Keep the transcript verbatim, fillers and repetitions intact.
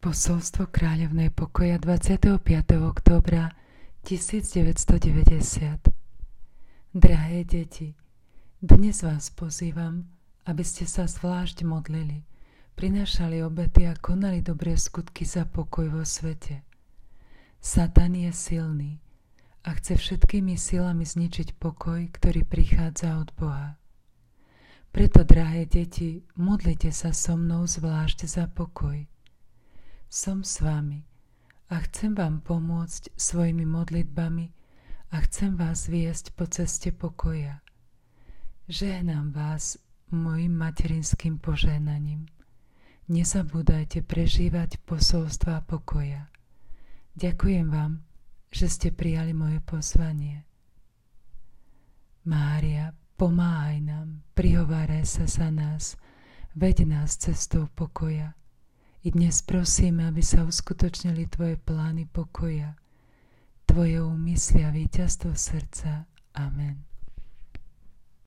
Posolstvo kráľovnej pokoja dvadsiateho piateho októbra tisícdeväťstodeväťdesiat. Drahé deti, dnes vás pozývam, aby ste sa zvlášť modlili, prinášali obety a konali dobré skutky za pokoj vo svete. Satan je silný a chce všetkými silami zničiť pokoj, ktorý prichádza od Boha. Preto, drahé deti, modlite sa so mnou zvlášť za pokoj. Som s vami a chcem vám pomôcť svojimi modlitbami a chcem vás viesť po ceste pokoja. Žehnám vás mojim materinským požehnaním. Nezabúdajte prežívať posolstvá pokoja. Ďakujem vám, že ste prijali moje pozvanie. Mária, pomáhaj nám, prihováraj sa za nás, veď nás cestou pokoja. I dnes prosíme, aby sa uskutočnili Tvoje plány pokoja, Tvoje úmysly a víťazstvo srdca. Amen.